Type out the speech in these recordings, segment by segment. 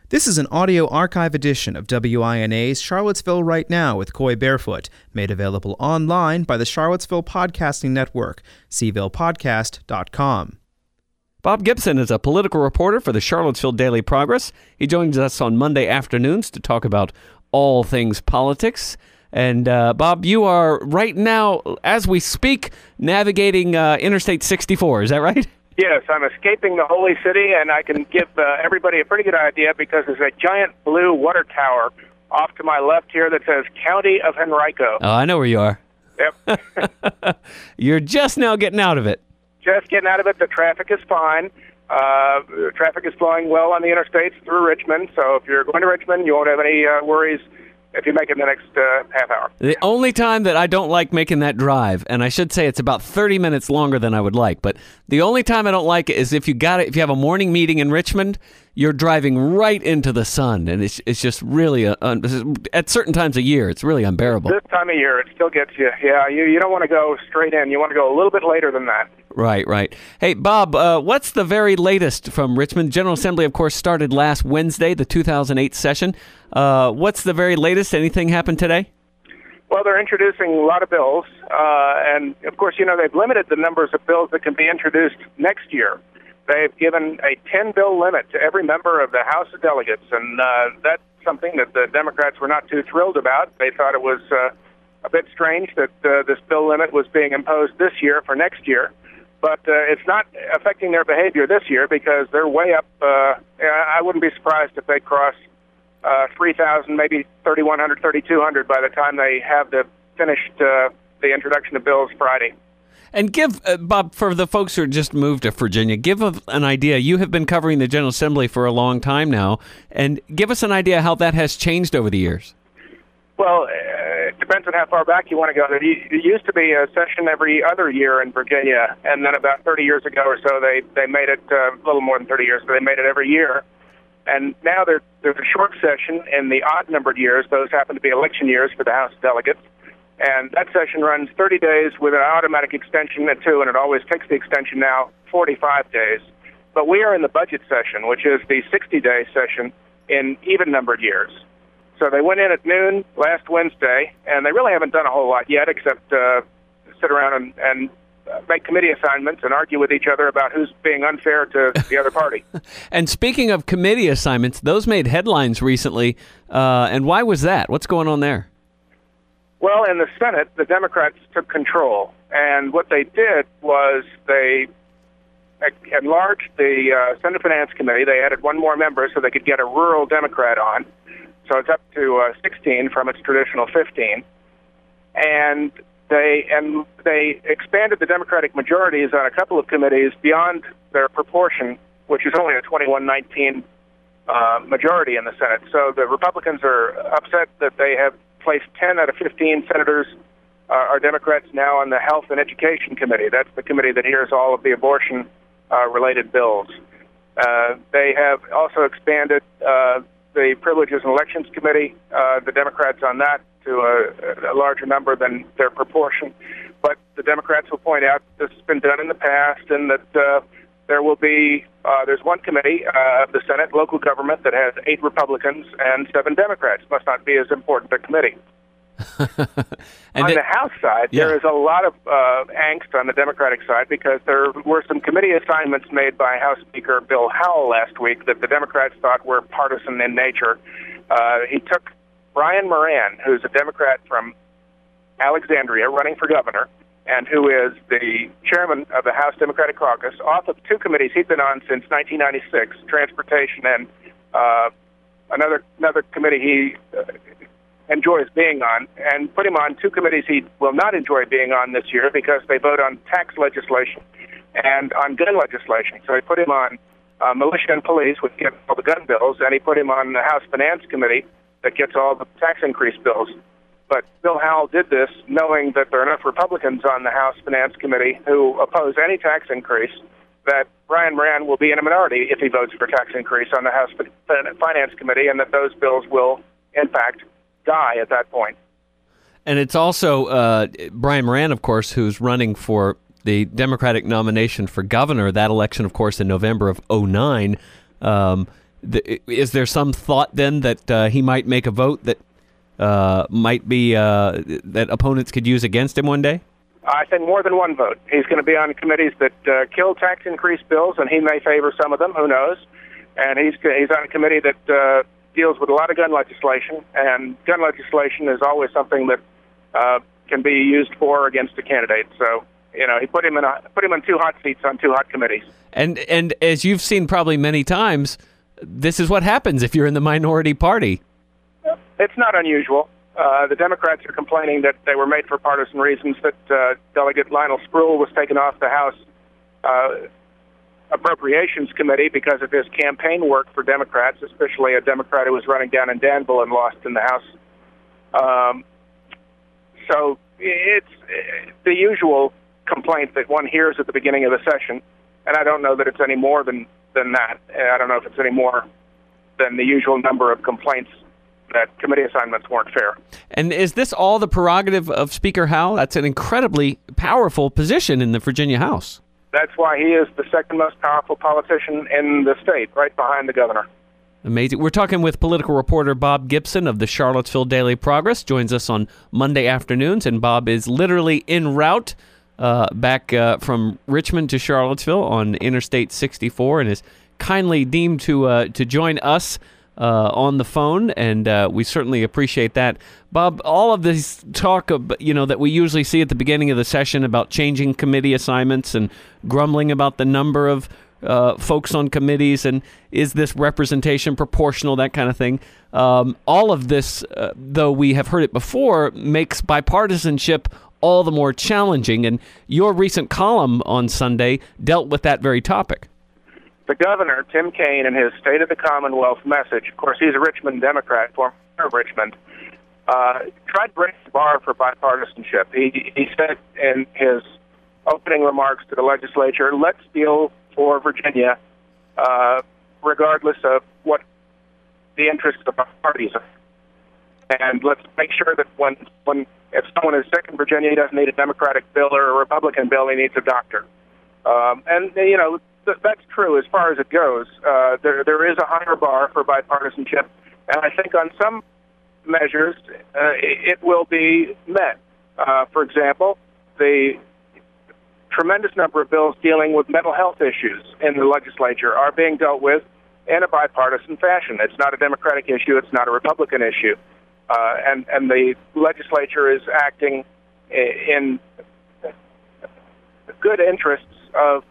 This is an audio archive edition of WINA's Charlottesville Right Now with Coy Barefoot, made available online by the Charlottesville Podcasting Network, cvillePodcast.com. Bob Gibson is a political reporter for the Charlottesville Daily Progress. He joins us on Monday afternoons to talk about all things politics. And Bob, you are right now, as we speak, navigating Interstate 64. Is that right? Yes, I'm escaping the Holy City, and I can give everybody a pretty good idea because there's a giant blue water tower off to my left here that says County of Henrico. Oh, I know where you are. Yep. You're just now getting out of it. Just getting out of it. The traffic is fine. The traffic is flowing well on the interstates through Richmond, so if you're going to Richmond, you won't have any worries if you make it in the next half hour. The only time that I don't like making that drive, and I should say it's about 30 minutes longer than I would like, but the only time I don't like it is if you have a morning meeting in Richmond, you're driving right into the sun, and it's just really, at certain times of year, it's really unbearable. This time of year, it still gets you. Yeah, you don't want to go straight in. You want to go a little bit later than that. Right. Hey, Bob, what's the very latest from Richmond? General Assembly, of course, started last Wednesday, the 2008 session. What's the very latest? Anything happened today? Well, they're introducing a lot of bills, and, of course, they've limited the numbers of bills that can be introduced next year. They've given a 10-bill limit to every member of the House of Delegates, and that's something that the Democrats were not too thrilled about. They thought it was a bit strange that this bill limit was being imposed this year for next year. But it's not affecting their behavior this year because they're way up. I wouldn't be surprised if they cross 3,000, maybe 3,100, 3,200 by the time they have finished the introduction of bills Friday. And give, Bob, for the folks who just moved to Virginia, give an idea. You have been covering the General Assembly for a long time now, and give us an idea how that has changed over the years. Well, it depends on how far back you want to go. There used to be a session every other year in Virginia, and then about 30 years ago or so, they made it a little more than 30 years, but they made it every year. And now there's a short session in the odd-numbered years. Those happen to be election years for the House of Delegates. And that session runs 30 days with an automatic extension at 2, and it always takes the extension now 45 days. But we are in the budget session, which is the 60-day session in even-numbered years. So they went in at noon last Wednesday, and they really haven't done a whole lot yet except sit around and make committee assignments and argue with each other about who's being unfair to the other party. And speaking of committee assignments, those made headlines recently, and why was that? What's going on there? Well, in the Senate, the Democrats took control, and what they did was they enlarged the Senate Finance Committee. They added one more member so they could get a rural Democrat on. So it's up to 16 from its traditional 15. And they expanded the Democratic majorities on a couple of committees beyond their proportion, which is only a 21-19 majority in the Senate. So the Republicans are upset that they have placed 10 out of 15 senators are Democrats now on the Health and Education Committee. That's the committee that hears all of the abortion-related bills. They have also expanded the Privileges and Elections Committee, the Democrats on that, to a larger number than their proportion. But the Democrats will point out this has been done in the past and that there will be, there's one committee of the Senate, local government, that has 8 Republicans and 7 Democrats. Must not be as important a committee. On the House side, there is a lot of angst on the Democratic side because there were some committee assignments made by House Speaker Bill Howell last week that the Democrats thought were partisan in nature. He took Brian Moran, who's a Democrat from Alexandria, running for governor, and who is the chairman of the House Democratic Caucus, off of 2 committees he'd been on since 1996, Transportation and another committee he enjoys being on, and put him on 2 committees he will not enjoy being on this year because they vote on tax legislation and on gun legislation. So he put him on militia and police, which gets all the gun bills, and he put him on the House Finance Committee that gets all the tax increase bills. But Bill Howell did this knowing that there are enough Republicans on the House Finance Committee who oppose any tax increase that Brian Moran will be in a minority if he votes for tax increase on the House Finance Committee, and that those bills will, in fact, die at that point. And it's also Brian Moran, of course, who's running for the Democratic nomination for governor. That election, of course, in November of 2009. is there some thought then that he might make a vote that might be that opponents could use against him one day? I think more than one vote. He's going to be on committees that kill tax increase bills, and he may favor some of them. Who knows? And he's on a committee that deals with a lot of gun legislation, and gun legislation is always something that can be used for or against a candidate. So, he put him in two hot seats on two hot committees. And as you've seen probably many times, this is what happens if you're in the minority party. It's not unusual. The Democrats are complaining that they were made for partisan reasons, that Delegate Lionel Spruill was taken off the House Appropriations Committee because of his campaign work for Democrats, especially a Democrat who was running down in Danville and lost in the House. So it's the usual complaint that one hears at the beginning of the session, and I don't know that it's any more than that. I don't know if it's any more than the usual number of complaints that committee assignments weren't fair. And is this all the prerogative of Speaker Howell? That's an incredibly powerful position in the Virginia House. That's why he is the second most powerful politician in the state, right behind the governor. Amazing. We're talking with political reporter Bob Gibson of the Charlottesville Daily Progress. Joins us on Monday afternoons, and Bob is literally en route back from Richmond to Charlottesville on Interstate 64, and is kindly deemed to join us on the phone, and we certainly appreciate that. Bob, all of this talk that we usually see at the beginning of the session about changing committee assignments and grumbling about the number of folks on committees and is this representation proportional, that kind of thing. All of this, though we have heard it before, makes bipartisanship all the more challenging, and your recent column on Sunday dealt with that very topic. The governor, Tim Kaine, in his State of the Commonwealth message, of course, he's a Richmond Democrat, former mayor of Richmond, tried to raise the bar for bipartisanship. He said in his opening remarks to the legislature, let's deal for Virginia, regardless of what the interests of our parties are. And let's make sure that when if someone is sick in Virginia, he doesn't need a Democratic bill or a Republican bill, he needs a doctor. That's true as far as it goes. There is a higher bar for bipartisanship, and I think on some measures it will be met. For example, the tremendous number of bills dealing with mental health issues in the legislature are being dealt with in a bipartisan fashion. It's not a Democratic issue. It's not a Republican issue. And the legislature is acting in good interests of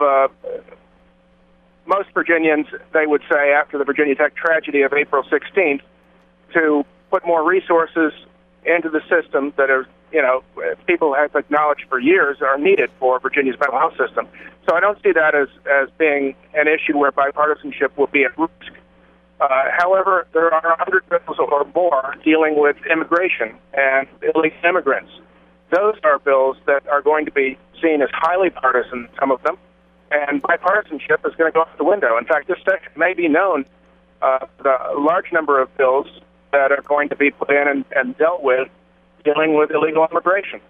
most Virginians, they would say, after the Virginia Tech tragedy of April 16th, to put more resources into the system that are, people have acknowledged for years are needed for Virginia's mental health system. So I don't see that as being an issue where bipartisanship will be at risk. However, there are 100 bills or more dealing with immigration and illegal immigrants. Those are bills that are going to be seen as highly partisan, some of them, and bipartisanship is going to go out the window. In fact, this session may be known the large number of bills that are going to be put in and dealt with dealing with illegal immigration.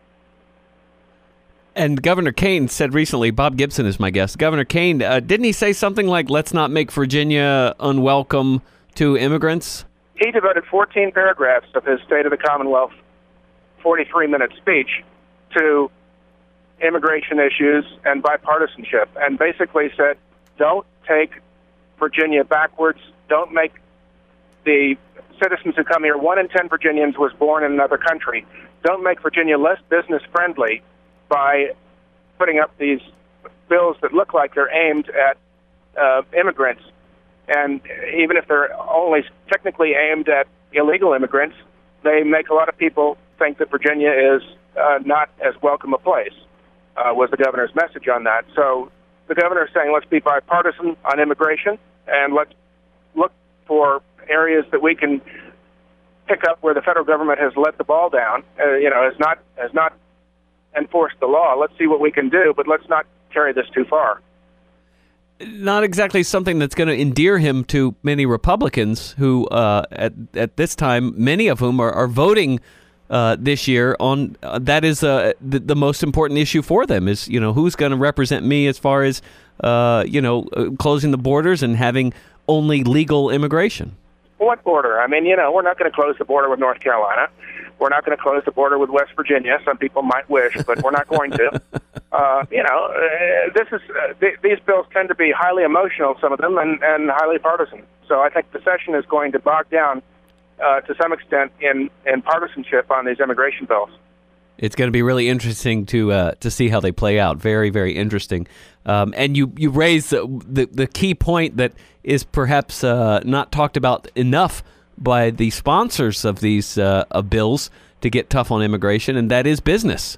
And Governor Kaine said recently, Bob Gibson is my guest, Governor Kaine, didn't he say something like, let's not make Virginia unwelcome to immigrants? He devoted 14 paragraphs of his State of the Commonwealth 43-minute speech to immigration issues and bipartisanship, and basically said, don't take Virginia backwards, don't make the citizens who come here, 1 in 10 Virginians was born in another country, don't make Virginia less business-friendly by putting up these bills that look like they're aimed at immigrants. And even if they're only technically aimed at illegal immigrants, they make a lot of people think that Virginia is not as welcome a place, was the governor's message on that. So the governor is saying, let's be bipartisan on immigration, and let's look for areas that we can pick up where the federal government has let the ball down, has not enforced the law. Let's see what we can do, but let's not carry this too far. Not exactly something that's going to endear him to many Republicans who, at this time, many of whom are voting this year on that is the most important issue for them is, who's going to represent me as far as, closing the borders and having only legal immigration. What border? I mean, we're not going to close the border with North Carolina. We're not going to close the border with West Virginia. Some people might wish, but we're not going to. These bills tend to be highly emotional, some of them, and highly partisan. So I think the session is going to bog down to some extent in partisanship on these immigration bills. It's going to be really interesting to see how they play out. Very, very interesting. And you raise the key point that is perhaps not talked about enough by the sponsors of these bills to get tough on immigration, and that is business.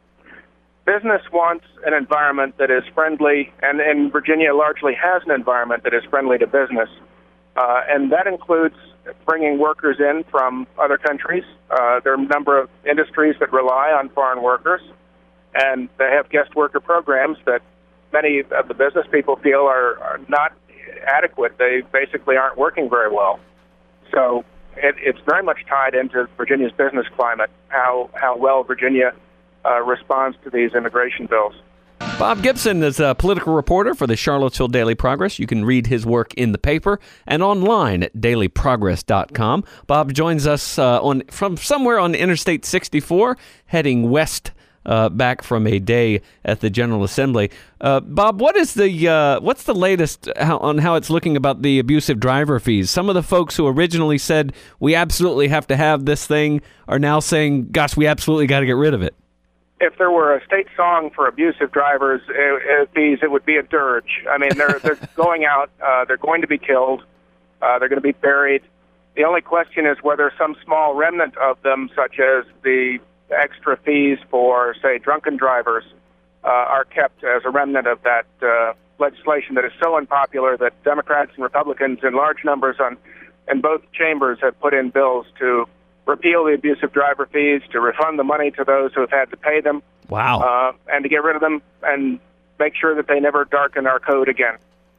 Business wants an environment that is friendly, and Virginia largely has an environment that is friendly to business. And that includes bringing workers in from other countries. There are a number of industries that rely on foreign workers, and they have guest worker programs that many of the business people feel are not adequate. They basically aren't working very well. So it's very much tied into Virginia's business climate, how well Virginia responds to these immigration bills. Bob Gibson is a political reporter for the Charlottesville Daily Progress. You can read his work in the paper and online at dailyprogress.com. Bob joins us from somewhere on Interstate 64, heading west back from a day at the General Assembly. Bob, what's the latest on how it's looking about the abusive driver fees? Some of the folks who originally said we absolutely have to have this thing are now saying, gosh, we absolutely got to get rid of it. If there were a state song for abusive drivers fees, it would be a dirge. I mean, they're going out, they're going to be killed, they're going to be buried. The only question is whether some small remnant of them, such as the extra fees for, say, drunken drivers, are kept as a remnant of that legislation that is so unpopular that Democrats and Republicans in large numbers in both chambers have put in bills to repeal the abusive driver fees, to refund the money to those who have had to pay them. Wow. And to get rid of them and make sure that they never darken our code again.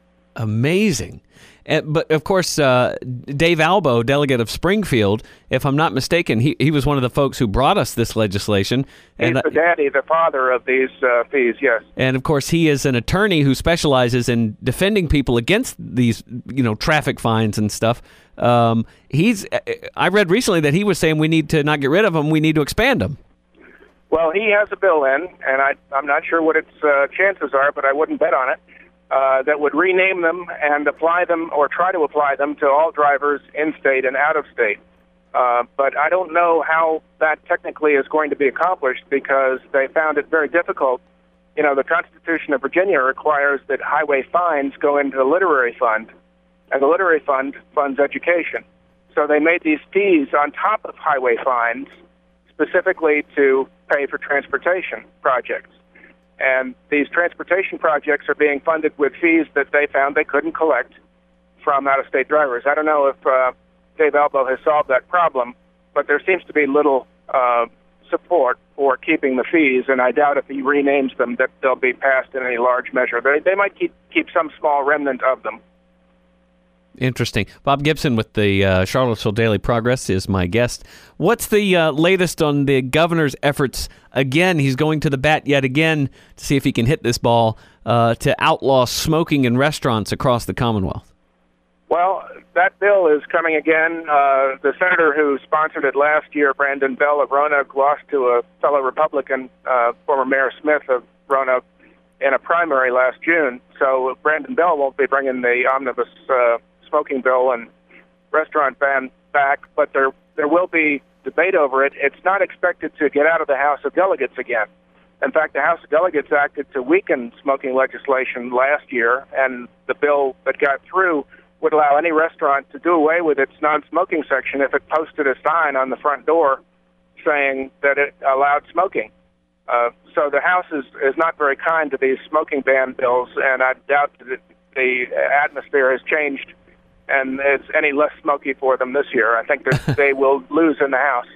Amazing. But, of course, Dave Albo, delegate of Springfield, if I'm not mistaken, he was one of the folks who brought us this legislation. He's the father of these fees, yes. And, of course, he is an attorney who specializes in defending people against these, traffic fines and stuff. I read recently that he was saying we need to not get rid of them, we need to expand them. Well, he has a bill in, and I'm not sure what its chances are, but I wouldn't bet on it, that would rename them and apply them or try to apply them to all drivers in-state and out-of-state. But I don't know how that technically is going to be accomplished because they found it very difficult. The Constitution of Virginia requires that highway fines go into the literary fund, and the literary fund funds education. So they made these fees on top of highway fines specifically to pay for transportation projects. And these transportation projects are being funded with fees that they found they couldn't collect from out-of-state drivers. I don't know if Dave Albo has solved that problem, but there seems to be little support for keeping the fees, and I doubt if he renames them that they'll be passed in any large measure. They might keep some small remnant of them. Interesting. Bob Gibson with the Charlottesville Daily Progress is my guest. What's the latest on the governor's efforts? Again, he's going to the bat yet again to see if he can hit this ball to outlaw smoking in restaurants across the Commonwealth. Well, that bill is coming again. The senator who sponsored it last year, Brandon Bell of Roanoke, lost to a fellow Republican, former Mayor Smith of Roanoke, in a primary last June. So Brandon Bell won't be bringing the omnibus smoking bill and restaurant ban back, but there will be debate over it. It's not expected to get out of the House of Delegates again. In fact, the House of Delegates acted to weaken smoking legislation last year, and the bill that got through would allow any restaurant to do away with its non-smoking section if it posted a sign on the front door saying that it allowed smoking. So the House is not very kind to these smoking ban bills, and I doubt that the atmosphere has changed and it's any less smoky for them this year. I think that they will lose in the House.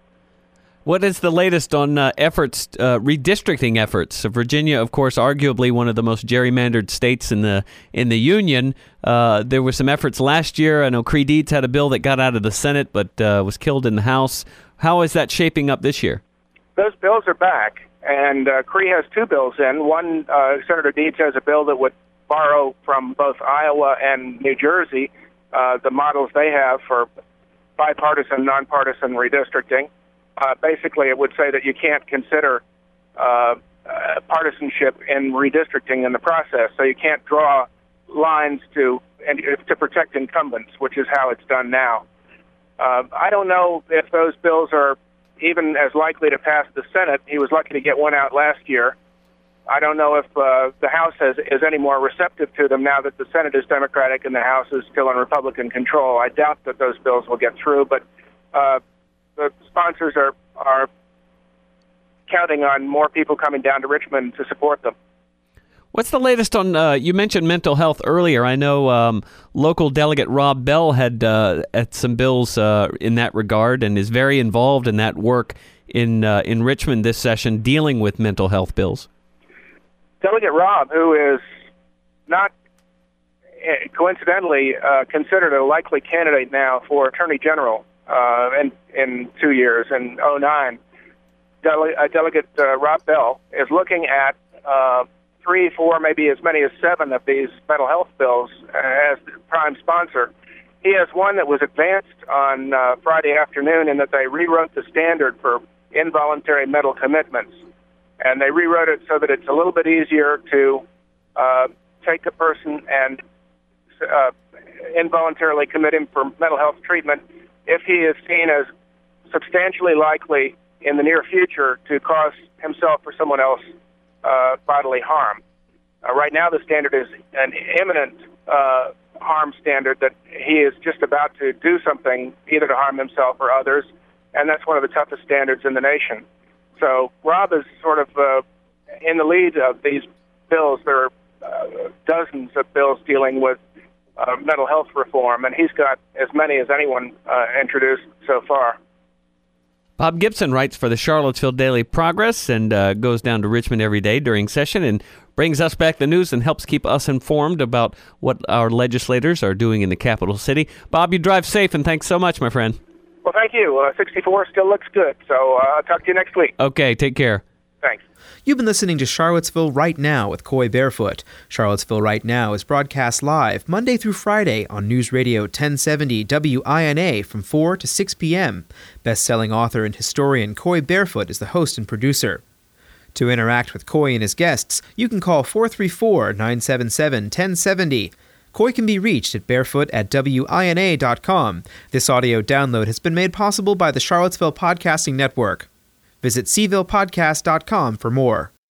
What is the latest on redistricting efforts? Virginia, of course, arguably one of the most gerrymandered states in the Union. There were some efforts last year. I know Cree Deeds had a bill that got out of the Senate but was killed in the House. How is that shaping up this year? Those bills are back, and Cree has two bills in. One, Senator Deeds has a bill that would borrow from both Iowa and New Jersey the models they have for bipartisan, nonpartisan redistricting. Basically, it would say that you can't consider partisanship in redistricting in the process, so you can't draw lines to protect incumbents, which is how it's done now. I don't know if those bills are even as likely to pass the Senate. He was lucky to get one out last year. I don't know if the House is any more receptive to them now that the Senate is Democratic and the House is still in Republican control. I doubt that those bills will get through, but the sponsors are counting on more people coming down to Richmond to support them. What's the latest on, you mentioned mental health earlier. I know local delegate Rob Bell had some bills in that regard and is very involved in that work in Richmond this session dealing with mental health bills. Delegate Rob, who is not coincidentally considered a likely candidate now for Attorney General in 2 years, in 2009, Delegate Rob Bell is looking at 3, 4, maybe as many as 7 of these mental health bills as the prime sponsor. He has one that was advanced on Friday afternoon in that they rewrote the standard for involuntary mental commitments. And they rewrote it so that it's a little bit easier to take a person and involuntarily commit him for mental health treatment if he is seen as substantially likely in the near future to cause himself or someone else bodily harm. Right now the standard is an imminent harm standard, that he is just about to do something either to harm himself or others, and that's one of the toughest standards in the nation. So Rob is sort of in the lead of these bills. There are dozens of bills dealing with mental health reform, and he's got as many as anyone introduced so far. Bob Gibson writes for the Charlottesville Daily Progress and goes down to Richmond every day during session and brings us back the news and helps keep us informed about what our legislators are doing in the capital city. Bob, you drive safe, and thanks so much, my friend. Well, thank you. 64 still looks good, so I'll talk to you next week. Okay, take care. Thanks. You've been listening to Charlottesville Right Now with Coy Barefoot. Charlottesville Right Now is broadcast live Monday through Friday on News Radio 1070 WINA from 4 to 6 p.m. Best-selling author and historian Coy Barefoot is the host and producer. To interact with Coy and his guests, you can call 434-977-1070. Coy can be reached at barefoot@wina.com. This audio download has been made possible by the Charlottesville Podcasting Network. Visit cvillepodcast.com for more.